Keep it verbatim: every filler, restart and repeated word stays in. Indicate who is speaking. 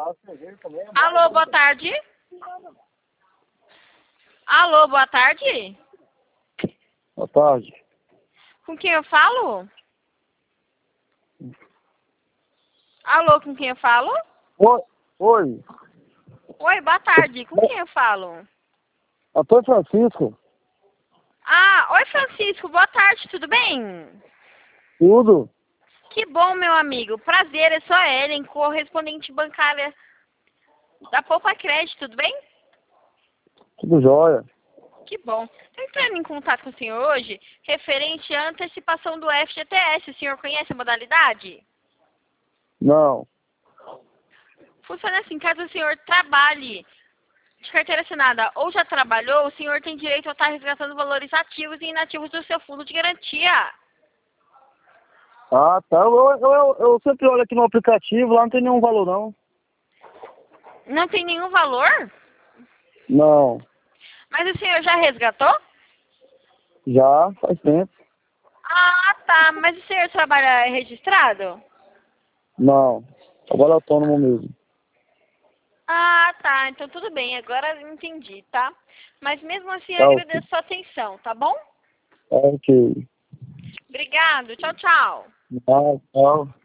Speaker 1: Alô, boa tarde. Alô, boa tarde.
Speaker 2: Boa tarde.
Speaker 1: Com quem eu falo? Alô, com quem eu falo?
Speaker 2: Oi. Oi.
Speaker 1: Oi, boa tarde. Com quem eu falo?
Speaker 2: Antônio Francisco.
Speaker 1: Ah, oi Francisco, boa tarde, tudo bem?
Speaker 2: Tudo?
Speaker 1: Que bom, meu amigo. Prazer, eu sou a Ellen, correspondente bancária da Poupa Crédito, tudo bem?
Speaker 2: Tudo jóia.
Speaker 1: Que bom. Estou entrando em contato com o senhor hoje, referente à antecipação do F G T S. O senhor conhece a modalidade?
Speaker 2: Não.
Speaker 1: Funciona assim, caso o senhor trabalhe de carteira assinada ou já trabalhou, o senhor tem direito a estar resgatando valores ativos e inativos do seu fundo de garantia.
Speaker 2: Ah, tá. Eu, eu, eu, eu sempre olho aqui no aplicativo, lá não tem nenhum valor, não.
Speaker 1: Não tem nenhum valor?
Speaker 2: Não.
Speaker 1: Mas o senhor já resgatou?
Speaker 2: Já, faz tempo.
Speaker 1: Ah, tá. Mas o senhor trabalha registrado?
Speaker 2: Não. Trabalho autônomo mesmo.
Speaker 1: Ah, tá. Então tudo bem. Agora eu entendi, tá? Mas mesmo assim eu
Speaker 2: Tá ok.
Speaker 1: agradeço a sua atenção, tá bom?
Speaker 2: Tá ok.
Speaker 1: Obrigado. Tchau, tchau.
Speaker 2: Tchau, tchau.